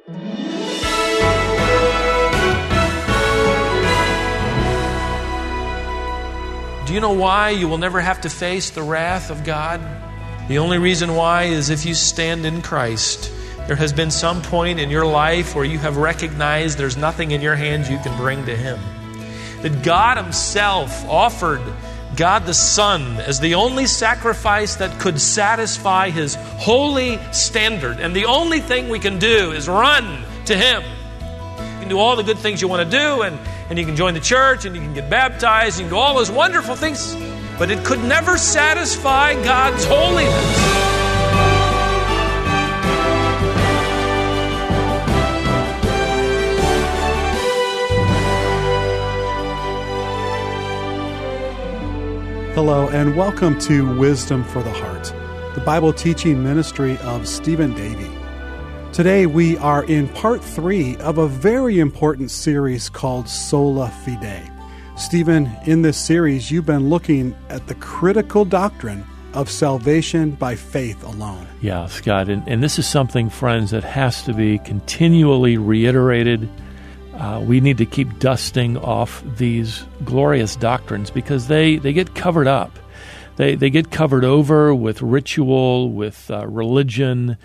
Do you know why you will never have to face the wrath of God? The only reason why is if you stand in Christ. There has been some point in your life where you have recognized there's nothing in your hands you can bring to Him. That God Himself offered God the Son as the only sacrifice that could satisfy His holy standard. And the only thing we can do is run to Him. You can do all the good things you want to do, and you can join the church, and you can get baptized, you can do all those wonderful things, but it could never satisfy God's holiness. Hello, and welcome to Wisdom for the Heart, the Bible teaching ministry of Stephen Davey. Today we are in part 3 of a very important series called Sola Fide. Stephen, in this series, you've been looking at the critical doctrine of salvation by faith alone. Yeah, Scott, and this is something, friends, that has to be continually reiterated. We need to keep dusting off these glorious doctrines because they get covered up. They get covered over with ritual, with religion,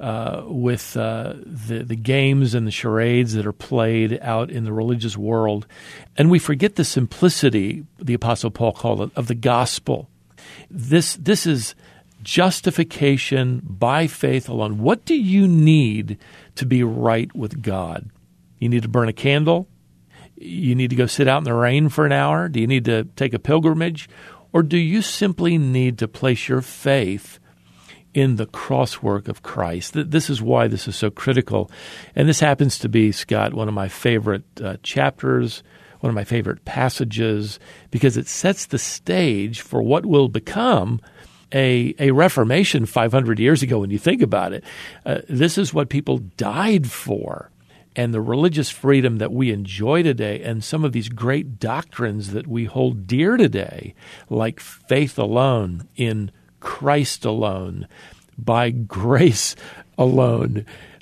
with the games and the charades that are played out in the religious world. And we forget the simplicity, the Apostle Paul called it, of the gospel. This is justification by faith alone. What do you need to be right with God? You need to burn a candle? You need to go sit out in the rain for an hour? Do you need to take a pilgrimage? Or do you simply need to place your faith in the crosswork of Christ? This is why this is so critical. And this happens to be, Scott, one of my favorite chapters, one of my favorite passages, because it sets the stage for what will become a Reformation 500 years ago when you think about it. This is what people died for. And the religious freedom that we enjoy today and some of these great doctrines that we hold dear today, like faith alone, in Christ alone, by grace alone.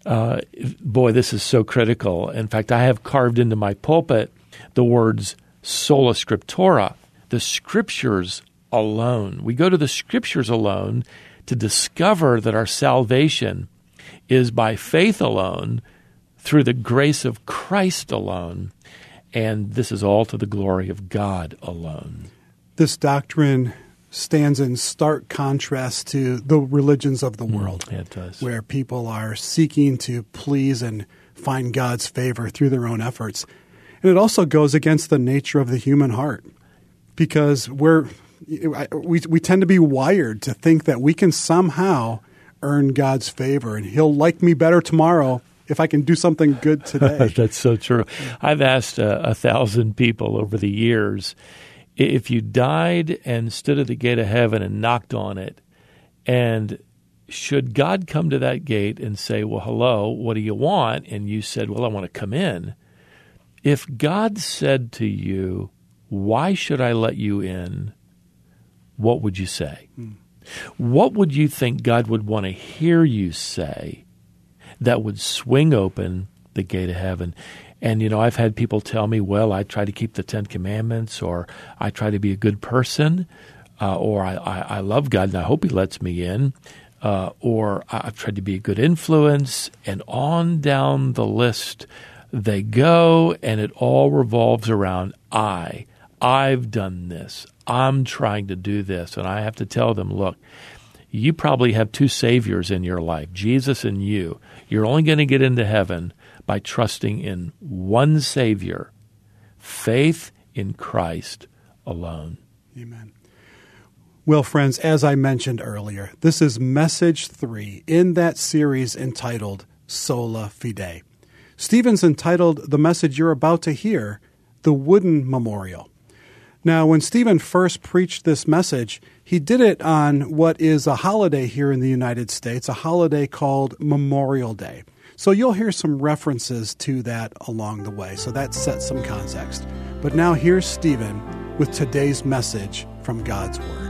Boy, this is so critical. In fact, I have carved into my pulpit the words sola scriptura, the Scriptures alone. We go to the Scriptures alone to discover that our salvation is by faith alone, through the grace of Christ alone, and this is all to the glory of God alone. This doctrine stands in stark contrast to the religions of the world, it does. Where people are seeking to please and find God's favor through their own efforts. And it also goes against the nature of the human heart, because we tend to be wired to think that we can somehow earn God's favor, and He'll like me better tomorrow if I can do something good today. That's so true. I've asked 1,000 people over the years, if you died and stood at the gate of heaven and knocked on it, and should God come to that gate and say, well, hello, what do you want? And you said, well, I want to come in. If God said to you, why should I let you in? What would you say? What would you think God would want to hear you say that would swing open the gate of heaven? And, I've had people tell me, well, I try to keep the 10 Commandments, or I try to be a good person, or I love God and I hope He lets me in, or I've tried to be a good influence, and on down the list they go, and it all revolves around I've done this. I'm trying to do this. And I have to tell them, look, you probably have two saviors in your life, Jesus and you. You're only going to get into heaven by trusting in one Savior, faith in Christ alone. Amen. Well, friends, as I mentioned earlier, this is message 3 in that series entitled Sola Fide. Stephen's entitled the message you're about to hear, The Wooden Memorial. Now, when Stephen first preached this message, he did it on what is a holiday here in the United States, a holiday called Memorial Day. So you'll hear some references to that along the way, so that sets some context. But now here's Stephen with today's message from God's Word.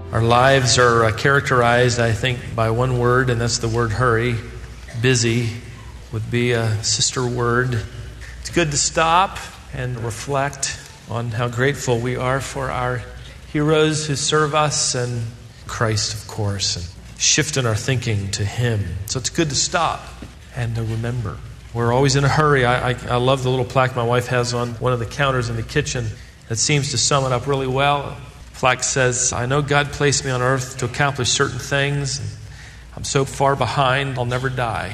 Our lives are characterized, I think, by one word, and that's the word hurry. Busy would be a sister word. It's good to stop and reflect on how grateful we are for our heroes who serve us and Christ, of course, and shifting our thinking to Him. So it's good to stop and to remember. We're always in a hurry. I love the little plaque my wife has on one of the counters in the kitchen that seems to sum it up really well. The plaque says, I know God placed me on earth to accomplish certain things. I'm so far behind, I'll never die.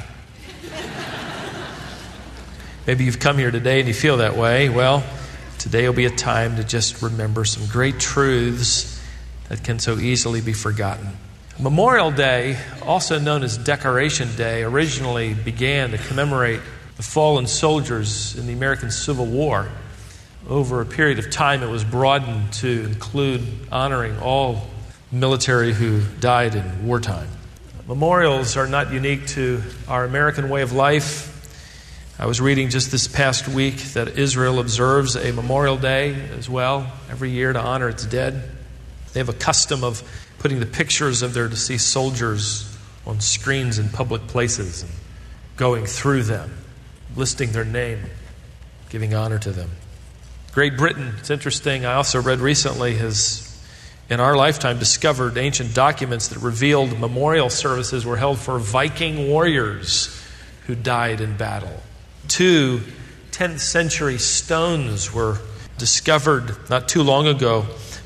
Maybe you've come here today and you feel that way. Well, today will be a time to just remember some great truths that can so easily be forgotten. Memorial Day, also known as Decoration Day, originally began to commemorate the fallen soldiers in the American Civil War. Over a period of time, it was broadened to include honoring all military who died in wartime. Memorials are not unique to our American way of life. I was reading just this past week that Israel observes a Memorial Day as well every year to honor its dead. They have a custom of putting the pictures of their deceased soldiers on screens in public places and going through them, listing their name, giving honor to them. Great Britain, it's interesting, I also read recently, has in our lifetime discovered ancient documents that revealed memorial services were held for Viking warriors who died in battle. 2 10th century stones were discovered not too long ago.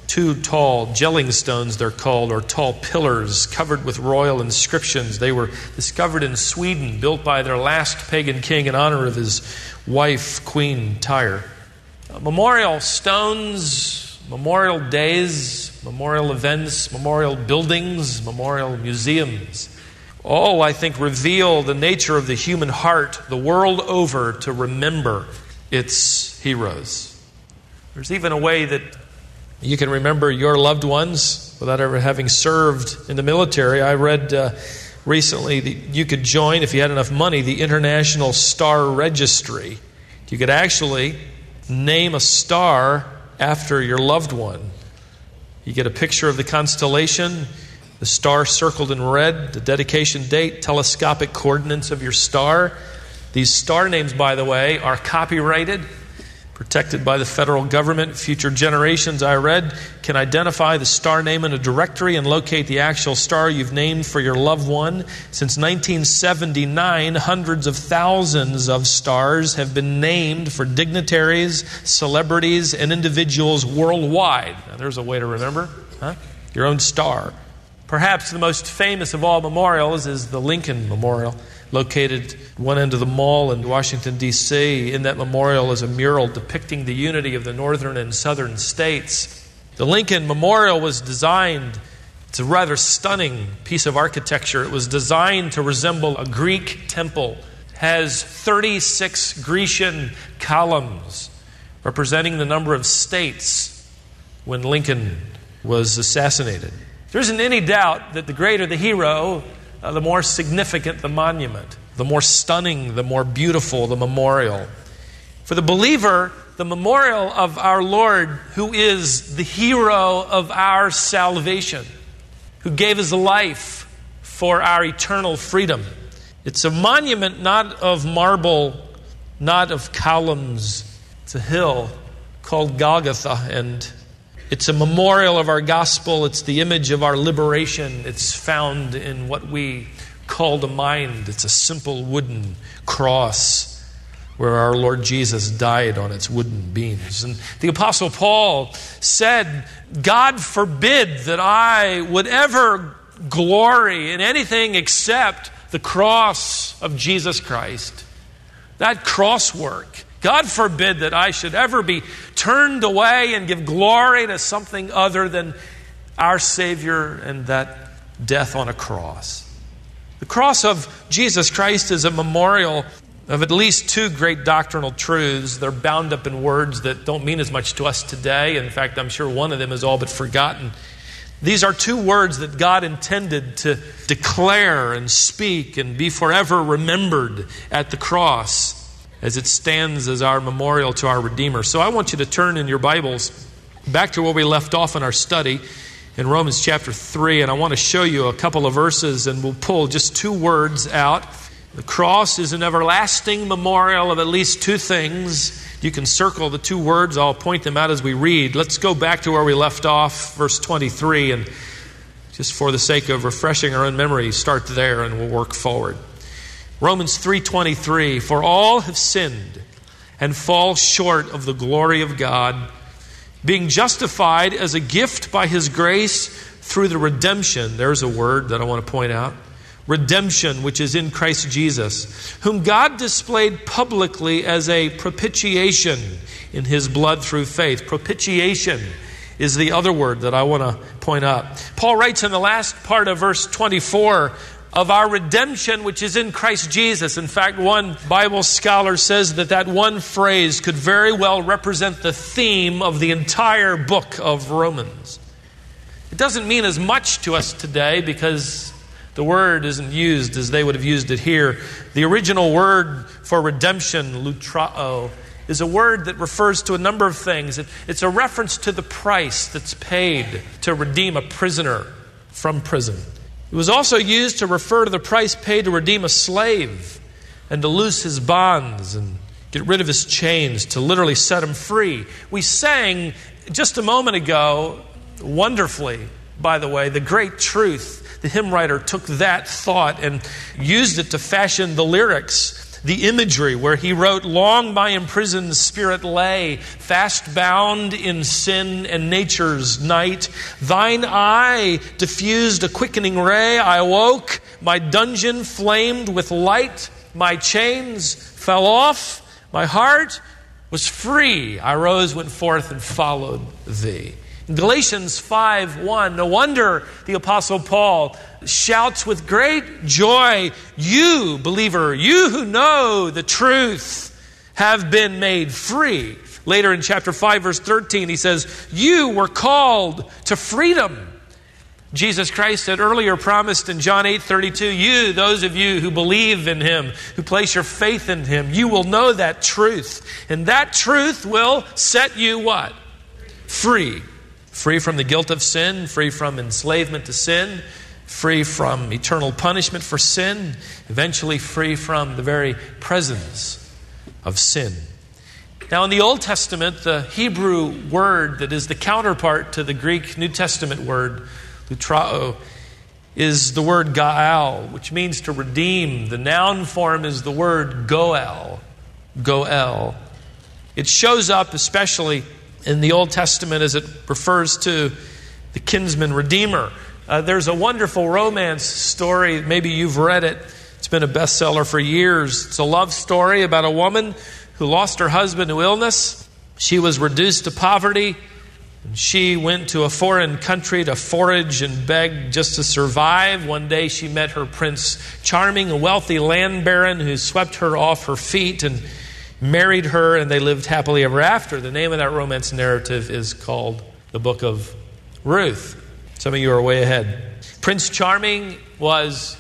2 tall gelling stones, they're called, or tall pillars covered with royal inscriptions. They were discovered in Sweden, built by their last pagan king in honor of his wife, Queen Tyre. Memorial stones, memorial days, memorial events, memorial buildings, memorial museums, all, I think, reveal the nature of the human heart the world over to remember its heroes. There's even a way that you can remember your loved ones without ever having served in the military. I read recently that you could join, if you had enough money, the International Star Registry. You could actually name a star after your loved one. You get a picture of the constellation, the star circled in red, the dedication date, telescopic coordinates of your star. These star names, by the way, are copyrighted, protected by the federal government. Future generations, I read, can identify the star name in a directory and locate the actual star you've named for your loved one. Since 1979, hundreds of thousands of stars have been named for dignitaries, celebrities, and individuals worldwide. Now, there's a way to remember, your own star. Perhaps the most famous of all memorials is the Lincoln Memorial, located at one end of the mall in Washington, D.C. In that memorial is a mural depicting the unity of the northern and southern states. The Lincoln Memorial was designed, it's a rather stunning piece of architecture. It was designed to resemble a Greek temple. It has 36 Grecian columns representing the number of states when Lincoln was assassinated. There isn't any doubt that the greater the hero, the more significant the monument, the more stunning, the more beautiful the memorial. For the believer, the memorial of our Lord, who is the hero of our salvation, who gave his life for our eternal freedom. It's a monument not of marble, not of columns. It's a hill called Golgotha, and it's a memorial of our gospel. It's the image of our liberation. It's found in what we call the mind. It's a simple wooden cross where our Lord Jesus died on its wooden beams. And the Apostle Paul said, God forbid that I would ever glory in anything except the cross of Jesus Christ. That cross work. God forbid that I should ever be turned away and give glory to something other than our Savior and that death on a cross. The cross of Jesus Christ is a memorial of at least 2 great doctrinal truths. They're bound up in words that don't mean as much to us today. In fact, I'm sure one of them is all but forgotten. These are 2 words that God intended to declare and speak and be forever remembered at the cross, as it stands as our memorial to our Redeemer. So I want you to turn in your Bibles back to where we left off in our study in Romans chapter 3, and I want to show you a couple of verses, and we'll pull just two words out. The cross is an everlasting memorial of at least two things. You can circle the two words. I'll point them out as we read. Let's go back to where we left off, verse 23, and just for the sake of refreshing our own memory, start there and we'll work forward. Romans 3:23, for all have sinned and fall short of the glory of God, being justified as a gift by His grace through the redemption, there's a word that I want to point out, redemption which is in Christ Jesus, whom God displayed publicly as a propitiation in His blood through faith. Propitiation is the other word that I want to point out. Paul writes in the last part of verse 24, of our redemption which is in Christ Jesus. In fact, one Bible scholar says that one phrase could very well represent the theme of the entire book of Romans. It doesn't mean as much to us today because the word isn't used as they would have used it here. The original word for redemption, lutrao, is a word that refers to a number of things. It's a reference to the price that's paid to redeem a prisoner from prison. It was also used to refer to the price paid to redeem a slave and to loose his bonds and get rid of his chains, to literally set him free. We sang just a moment ago, wonderfully, by the way, the great truth. The hymn writer took that thought and used it to fashion the lyrics, the imagery, where he wrote, long my imprisoned spirit lay, fast bound in sin and nature's night. Thine eye diffused a quickening ray. I awoke, my dungeon flamed with light. My chains fell off, my heart was free. I rose, went forth, and followed thee. In Galatians 5:1, no wonder the Apostle Paul shouts with great joy, you, believer, you who know the truth, have been made free. Later in chapter 5, verse 13, he says, you were called to freedom. Jesus Christ had earlier promised in John 8:32, you, those of you who believe in Him, who place your faith in Him, you will know that truth. And that truth will set you what? Free. Free from the guilt of sin, free from enslavement to sin, free from eternal punishment for sin, eventually free from the very presence of sin. Now in the Old Testament, the Hebrew word that is the counterpart to the Greek New Testament word, lutrao, is the word gaal, which means to redeem. The noun form is the word goel. Goel. It shows up especially in the Old Testament as it refers to the kinsman redeemer. There's a wonderful romance story. Maybe you've read it. It's been a bestseller for years. It's a love story about a woman who lost her husband to illness. She was reduced to poverty. And she went to a foreign country to forage and beg just to survive. One day she met her Prince Charming, a wealthy land baron who swept her off her feet and married her, and they lived happily ever after. The name of that romance narrative is called the Book of Ruth. Some of you are way ahead. Prince Charming was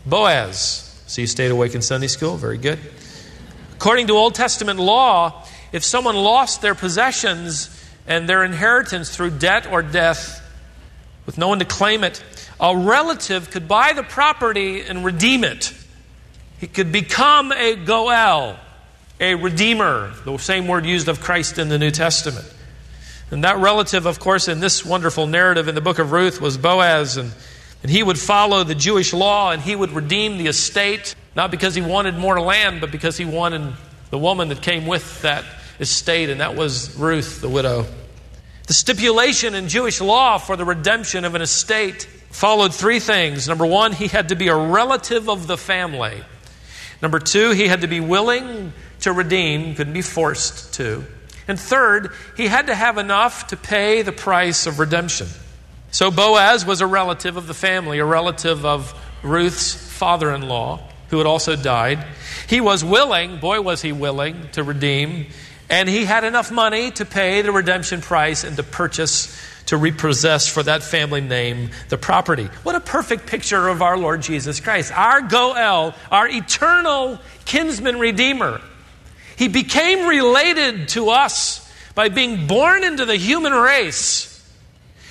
Boaz. So you stayed awake in Sunday school? Very good. According to Old Testament law, if someone lost their possessions and their inheritance through debt or death, with no one to claim it, a relative could buy the property and redeem it. He could become a goel, a redeemer, the same word used of Christ in the New Testament. And that relative, of course, in this wonderful narrative in the book of Ruth was Boaz, and he would follow the Jewish law, and he would redeem the estate, not because he wanted more land, but because he wanted the woman that came with that estate, and that was Ruth, the widow. The stipulation in Jewish law for the redemption of an estate followed three things. Number one, he had to be a relative of the family. Number two, he had to be willing to redeem, couldn't be forced to. And third, he had to have enough to pay the price of redemption. So Boaz was a relative of the family, a relative of Ruth's father-in-law, who had also died. He was willing, boy was he willing, to redeem, and he had enough money to pay the redemption price and to purchase, to repossess for that family name the property. What a perfect picture of our Lord Jesus Christ, our Goel, our eternal kinsman redeemer. He became related to us by being born into the human race.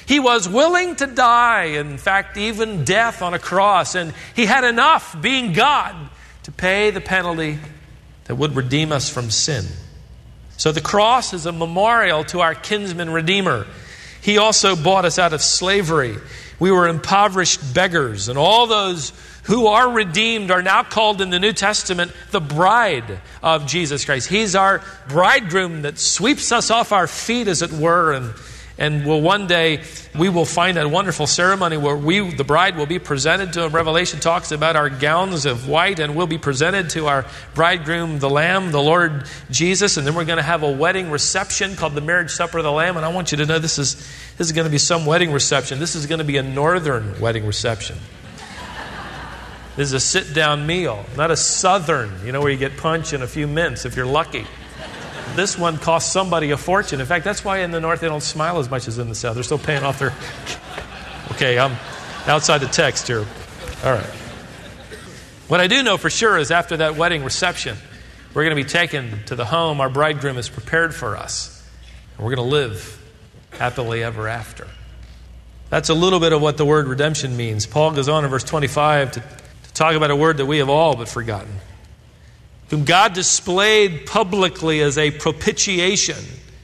He was willing to die, in fact, even death on a cross, and he had enough, being God, to pay the penalty that would redeem us from sin. So the cross is a memorial to our kinsman Redeemer. He also bought us out of slavery. We were impoverished beggars, and all those who are redeemed are now called in the New Testament the bride of Jesus Christ. He's our bridegroom that sweeps us off our feet, as it were, and will one day, we will find a wonderful ceremony where the bride will be presented to him. Revelation talks about our gowns of white, and we'll be presented to our bridegroom, the Lamb, the Lord Jesus. And then we're going to have a wedding reception called the Marriage Supper of the Lamb. And I want you to know this is going to be some wedding reception. This is going to be a northern wedding reception. This is a sit-down meal, not a southern, where you get punch and a few mints if you're lucky. This one costs somebody a fortune. In fact, that's why in the north they don't smile as much as in the south. They're still paying off their... Okay, I'm outside the text here. All right. What I do know for sure is after that wedding reception, we're going to be taken to the home our bridegroom has prepared for us. And we're going to live happily ever after. That's a little bit of what the word redemption means. Paul goes on in verse 25 to talk about a word that we have all but forgotten. Whom God displayed publicly as a propitiation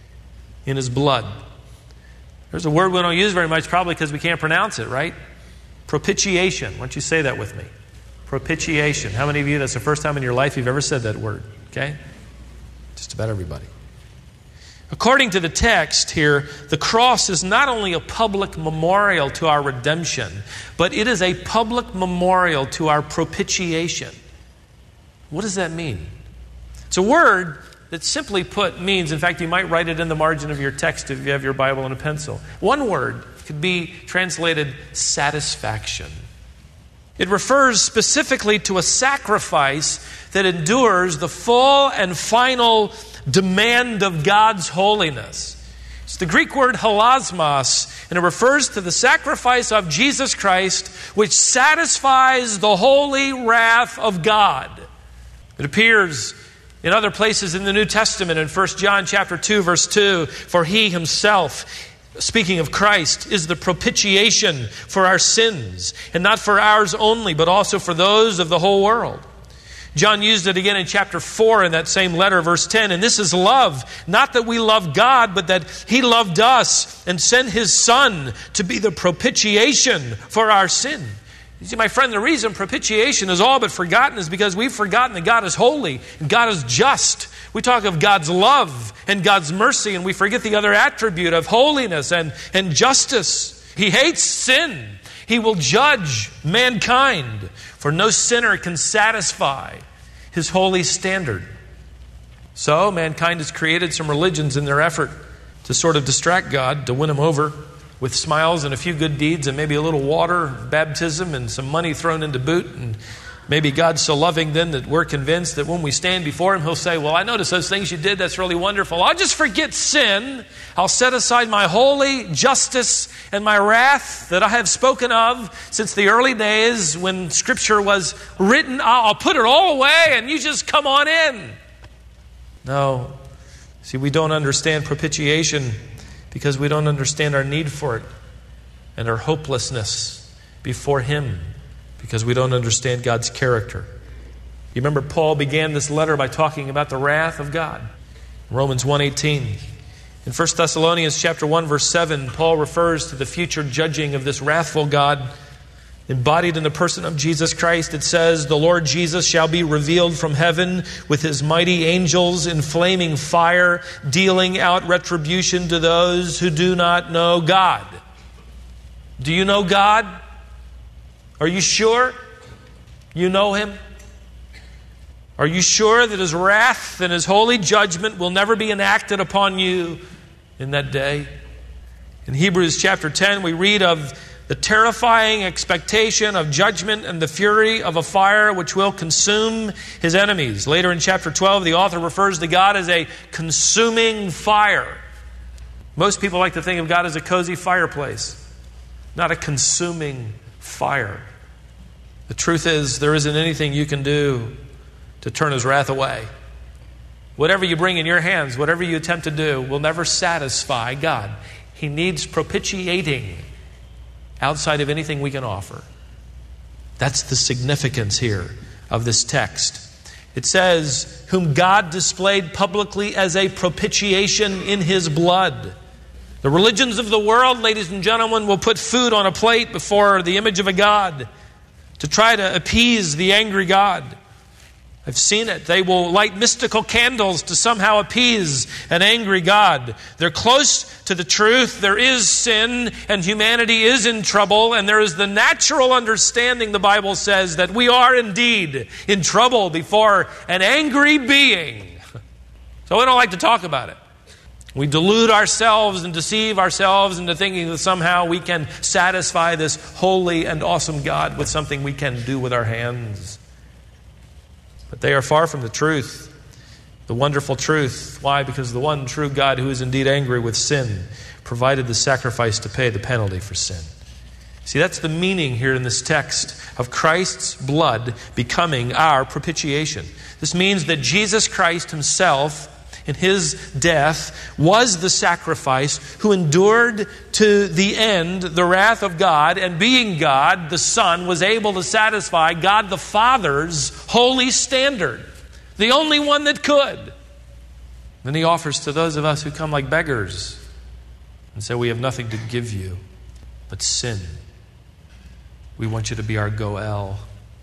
in His blood. There's a word we don't use very much, probably because we can't pronounce it, right? Propitiation. Why don't you say that with me? Propitiation. How many of you, that's the first time in your life you've ever said that word? Okay? Just about everybody. According to the text here, the cross is not only a public memorial to our redemption, but it is a public memorial to our propitiation. What does that mean? It's a word that simply put means, in fact, you might write it in the margin of your text if you have your Bible and a pencil. One word could be translated satisfaction. It refers specifically to a sacrifice that endures the full and final demand of God's holiness. It's the Greek word hilasmos, and it refers to the sacrifice of Jesus Christ, which satisfies the holy wrath of God. It appears in other places in the New Testament, in 1 John chapter 2, verse 2, for He Himself, speaking of Christ, is the propitiation for our sins, and not for ours only, but also for those of the whole world. John used it again in chapter 4 in that same letter, verse 10, and this is love, not that we love God, but that He loved us and sent His Son to be the propitiation for our sin. You see, my friend, the reason propitiation is all but forgotten is because we've forgotten that God is holy and God is just. We talk of God's love and God's mercy, and we forget the other attribute of holiness and justice. He hates sin. He will judge mankind, for no sinner can satisfy His holy standard. So mankind has created some religions in their effort to sort of distract God, to win Him over, with smiles and a few good deeds and maybe a little water, baptism, and some money thrown into boot. And maybe God's so loving then that we're convinced that when we stand before Him, He'll say, well, I noticed those things you did. That's really wonderful. I'll just forget sin. I'll set aside my holy justice and my wrath that I have spoken of since the early days when Scripture was written. I'll put it all away and you just come on in. No. See, we don't understand propitiation because we don't understand our need for it and our hopelessness before Him, because we don't understand God's character. You remember Paul began this letter by talking about the wrath of God. Romans 1:18. In 1 Thessalonians chapter 1, verse 7, Paul refers to the future judging of this wrathful God embodied in the person of Jesus Christ. It says, the Lord Jesus shall be revealed from heaven with His mighty angels in flaming fire, dealing out retribution to those who do not know God. Do you know God? Are you sure you know Him? Are you sure that His wrath and His holy judgment will never be enacted upon you in that day? In Hebrews chapter 10, we read of the terrifying expectation of judgment and the fury of a fire which will consume His enemies. Later in chapter 12, the author refers to God as a consuming fire. Most people like to think of God as a cozy fireplace, not a consuming fire. The truth is, there isn't anything you can do to turn His wrath away. Whatever you bring in your hands, whatever you attempt to do, will never satisfy God. He needs propitiating outside of anything we can offer. That's the significance here of this text. It says, whom God displayed publicly as a propitiation in His blood. The religions of the world, ladies and gentlemen, will put food on a plate before the image of a god to try to appease the angry God. I've seen it. They will light mystical candles to somehow appease an angry God. They're close to the truth. There is sin and humanity is in trouble, and there is the natural understanding, the Bible says, that we are indeed in trouble before an angry being. So we don't like to talk about it. We delude ourselves and deceive ourselves into thinking that somehow we can satisfy this holy and awesome God with something we can do with our hands. But they are far from the truth, the wonderful truth. Why? Because the one true God who is indeed angry with sin provided the sacrifice to pay the penalty for sin. See, that's the meaning here in this text of Christ's blood becoming our propitiation. This means that Jesus Christ Himself, in His death, was the sacrifice who endured to the end the wrath of God, and being God, the Son, was able to satisfy God the Father's holy standard, the only one that could. Then He offers to those of us who come like beggars and say, we have nothing to give you but sin. We want you to be our Goel,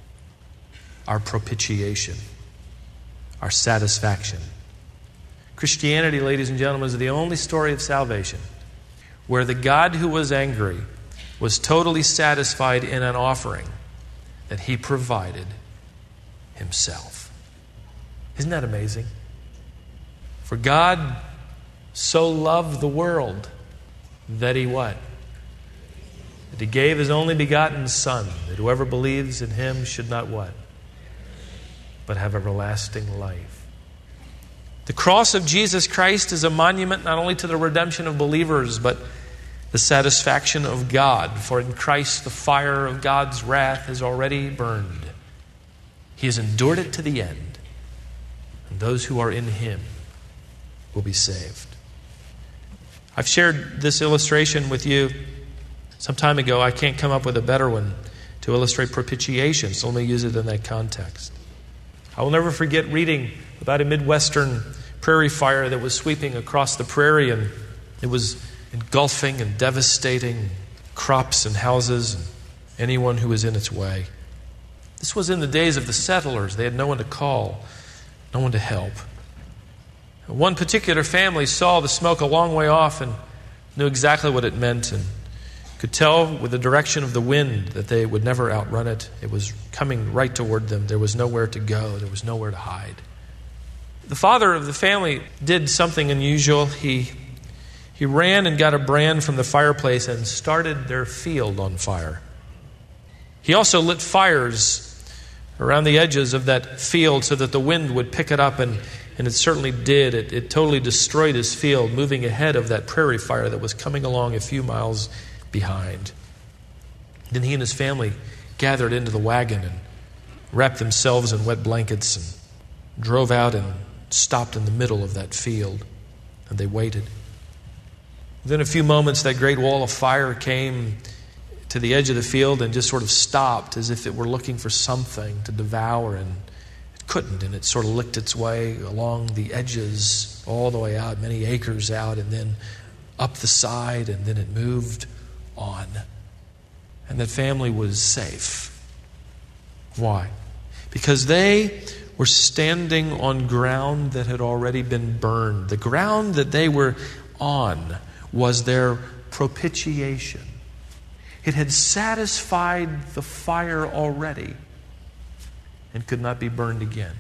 our propitiation, our satisfaction. Christianity, ladies and gentlemen, is the only story of salvation where the God who was angry was totally satisfied in an offering that He provided Himself. Isn't that amazing? For God so loved the world that He what? That He gave His only begotten Son, that whoever believes in Him should not what? But have everlasting life. The cross of Jesus Christ is a monument not only to the redemption of believers, but the satisfaction of God. For in Christ the fire of God's wrath has already burned. He has endured it to the end. And those who are in Him will be saved. I've shared this illustration with you some time ago. I can't come up with a better one to illustrate propitiation, so let me use it in that context. I will never forget reading about a Midwestern prairie fire that was sweeping across the prairie, and it was engulfing and devastating crops and houses and anyone who was in its way. This was in the days of the settlers. They had no one to call, no one to help. One particular family saw the smoke a long way off and knew exactly what it meant and could tell with the direction of the wind that they would never outrun it. It was coming right toward them. There was nowhere to go. There was nowhere to hide. The father of the family did something unusual. He ran and got a brand from the fireplace and started their field on fire. He also lit fires around the edges of that field so that the wind would pick it up, and it certainly did. It totally destroyed his field, moving ahead of that prairie fire that was coming along a few miles behind. Then he and his family gathered into the wagon and wrapped themselves in wet blankets and drove out and stopped in the middle of that field, and they waited. Within a few moments, that great wall of fire came to the edge of the field and just sort of stopped as if it were looking for something to devour, and it couldn't, and it sort of licked its way along the edges all the way out, many acres out, and then up the side, and then it moved on. And that family was safe. Why? Because they were standing on ground that had already been burned. The ground that they were on was their propitiation. It had satisfied the fire already and could not be burned again.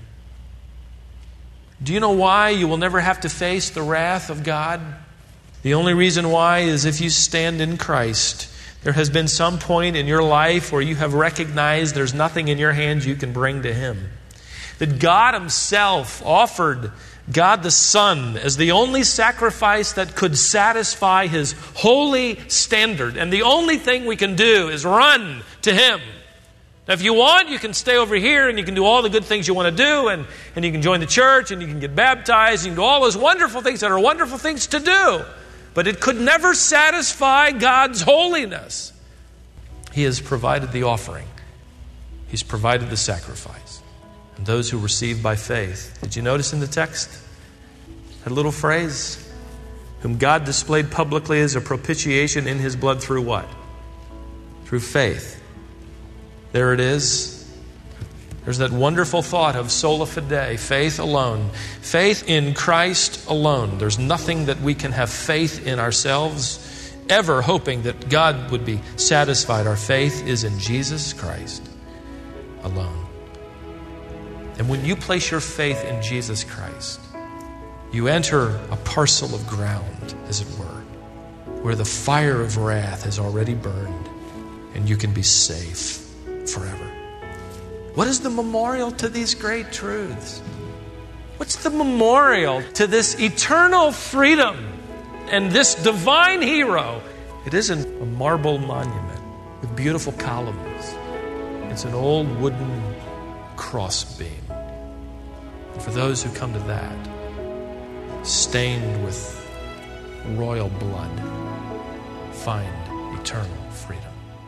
Do you know why you will never have to face the wrath of God? The only reason why is if you stand in Christ. There has been some point in your life where you have recognized there's nothing in your hands you can bring to Him. That God Himself offered God the Son as the only sacrifice that could satisfy His holy standard. And the only thing we can do is run to Him. Now, if you want, you can stay over here and you can do all the good things you want to do, and you can join the church and you can get baptized and you can do all those wonderful things that are wonderful things to do. but it could never satisfy God's holiness. He has provided the offering. He's provided the sacrifice. And those who receive by faith. Did you notice in the text that little phrase? Whom God displayed publicly as a propitiation in His blood through what? Through faith. There it is. There's that wonderful thought of sola fide, faith alone. Faith in Christ alone. There's nothing that we can have faith in ourselves, ever hoping that God would be satisfied. Our faith is in Jesus Christ alone. And when you place your faith in Jesus Christ, you enter a parcel of ground, as it were, where the fire of wrath has already burned, and you can be safe forever. What is the memorial to these great truths? What's the memorial to this eternal freedom and this divine hero? It isn't a marble monument with beautiful columns. It's an old wooden crossbeam. And for those who come to that, stained with royal blood, find eternal freedom.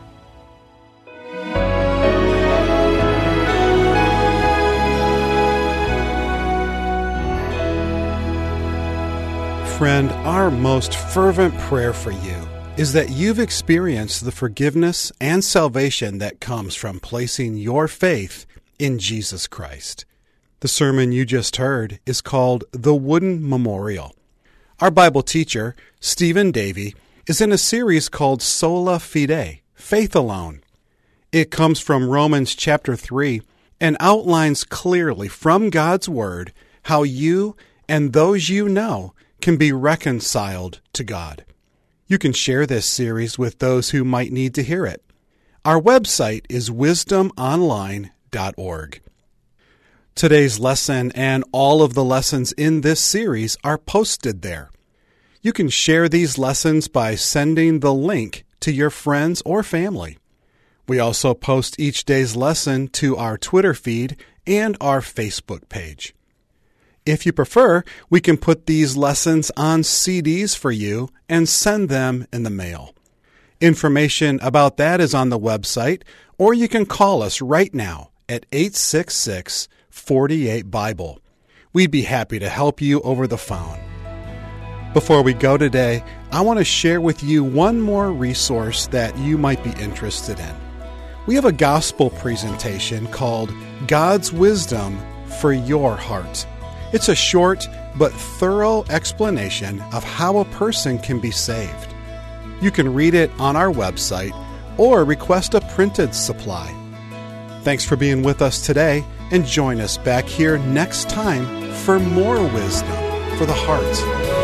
Friend, our most fervent prayer for you is that you've experienced the forgiveness and salvation that comes from placing your faith in Jesus Christ. The sermon you just heard is called The Wooden Memorial. Our Bible teacher, Stephen Davey, is in a series called Sola Fide, Faith Alone. It comes from Romans chapter 3 and outlines clearly from God's Word how you and those you know can be reconciled to God. You can share this series with those who might need to hear it. Our website is wisdomonline.org. Today's lesson and all of the lessons in this series are posted there. You can share these lessons by sending the link to your friends or family. We also post each day's lesson to our Twitter feed and our Facebook page. If you prefer, we can put these lessons on CDs for you and send them in the mail. Information about that is on the website, or you can call us right now at 866-48-BIBLE. We'd be happy to help you over the phone. Before we go today, I want to share with you one more resource that you might be interested in. We have a gospel presentation called God's Wisdom for Your Heart. It's a short but thorough explanation of how a person can be saved. You can read it on our website or request a printed supply. Thanks for being with us today, and join us back here next time for more wisdom for the heart.